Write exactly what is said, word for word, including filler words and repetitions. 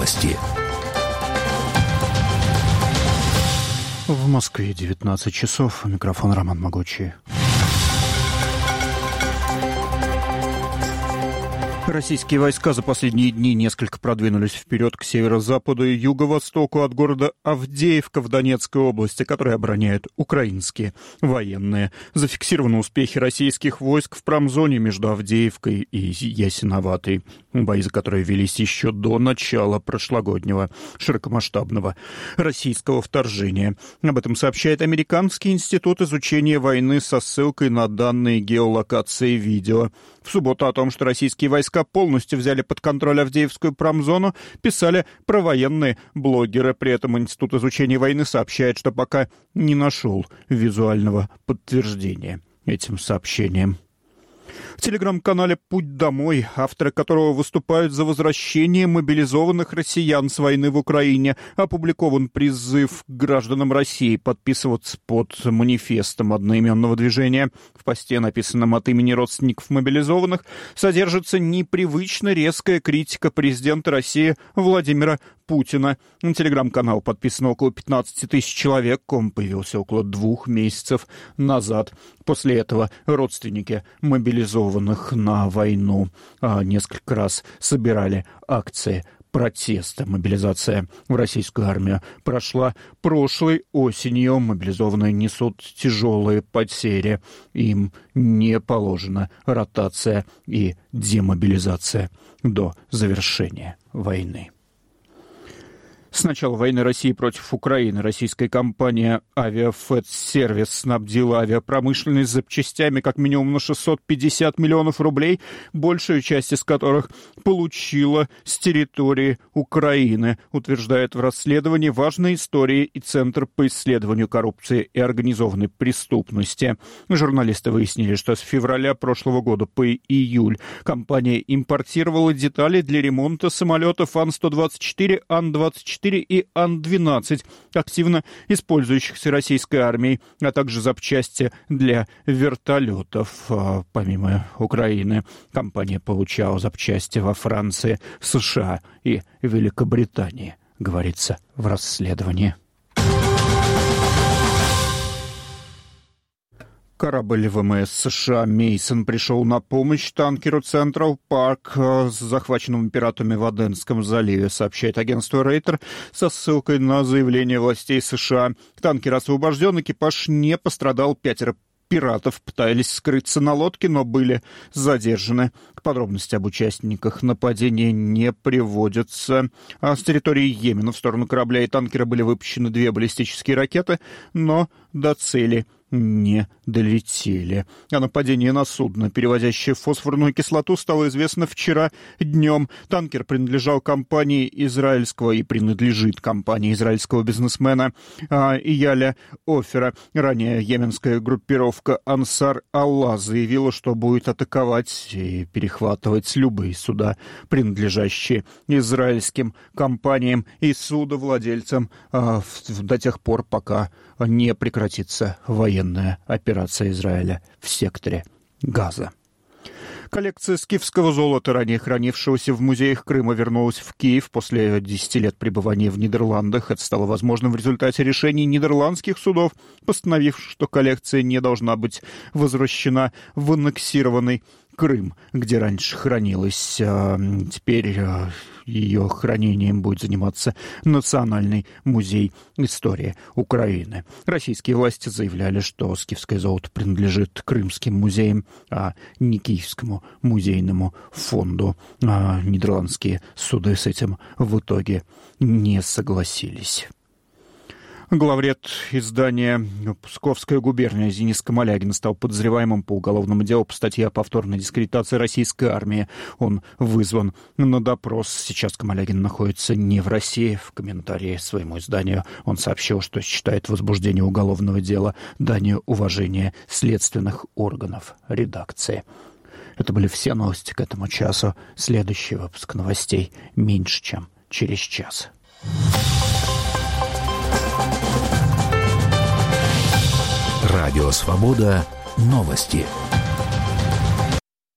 Новости. В Москве девятнадцать часов. Микрофон Роман Могучий. Российские войска за последние дни несколько продвинулись вперед к северо-западу и юго-востоку от города Авдеевка в Донецкой области, который обороняют украинские военные. Зафиксированы успехи российских войск в промзоне между Авдеевкой и Ясиноватой. Бои, за которые велись еще до начала прошлогоднего широкомасштабного российского вторжения. Об этом сообщает Американский институт изучения войны со ссылкой на данные геолокации видео. В субботу о том, что российские войска полностью взяли под контроль Авдеевскую промзону, писали провоенные блогеры. При этом Институт изучения войны сообщает, что пока не нашел визуального подтверждения этим сообщениям. В телеграм-канале «Путь домой», авторы которого выступают за возвращение мобилизованных россиян с войны в Украине, опубликован призыв к гражданам России подписываться под манифестом одноименного движения. В посте, написанном от имени родственников мобилизованных, содержится непривычно резкая критика президента России Владимира Путина. На телеграм-канал подписано около пятнадцати тысяч человек. Он появился около двух месяцев назад. После этого родственники мобилизованных на войну а, несколько раз собирали акции протеста. Мобилизация в российскую армию прошла прошлой осенью. Мобилизованные несут тяжелые потери. Им не положена ротация и демобилизация до завершения войны. С начала войны России против Украины российская компания «Авиафэд-сервис» снабдила авиапромышленность запчастями как минимум на шестьсот пятьдесят миллионов рублей, большую часть из которых получила с территории Украины, утверждает в расследовании «Важные истории» и Центр по исследованию коррупции и организованной преступности. Журналисты выяснили, что с февраля прошлого года по июль компания импортировала детали для ремонта самолетов Ан сто двадцать четыре, Ан двадцать четыре и Ан двенадцать, активно использующихся российской армией, а также запчасти для вертолетов. Помимо Украины, компания получала запчасти во Франции, США и Великобритании, говорится в расследовании. Корабль ВМС США «Мейсон» пришел на помощь танкеру «Централ Парк», захваченному пиратами в Аденском заливе, сообщает агентство Рейтер со ссылкой на заявление властей США. Танкер освобожден, экипаж не пострадал, пятеро пиратов пытались скрыться на лодке, но были задержаны. Подробности об участниках нападения не приводятся. А с территории Йемена в сторону корабля и танкера были выпущены две баллистические ракеты, но до цели не долетели. О нападении на судно, перевозящее фосфорную кислоту, стало известно вчера днем. Танкер принадлежал компании израильского и принадлежит компании израильского бизнесмена а, Ияля Офера. Ранее йеменская группировка Ансар Аллах заявила, что будет атаковать и перехватывать любые суда, принадлежащие израильским компаниям и судовладельцам а, в, до тех пор, пока не прекратится военная операция Израиля в секторе Газа. Коллекция скифского золота, ранее хранившегося в музеях Крыма, вернулась в Киев после десяти лет пребывания в Нидерландах. Это стало возможным в результате решений нидерландских судов, постановивших, что коллекция не должна быть возвращена в аннексированный Крым, где раньше хранилась. Теперь ее хранением будет заниматься Национальный музей истории Украины. Российские власти заявляли, что скифское золото принадлежит крымским музеям, а не Киевскому музейному фонду. А нидерландские суды с этим в итоге не согласились. Главред издания «Псковская губерния» Зинис Камалягин стал подозреваемым по уголовному делу по статье о повторной дискредитации российской армии. Он вызван на допрос. Сейчас Камалягин находится не в России. В комментарии своему изданию он сообщил, что считает возбуждение уголовного дела данью уважения следственных органов редакции. Это были все новости к этому часу. Следующий выпуск новостей меньше, чем через час. Радио «Свобода». Новости.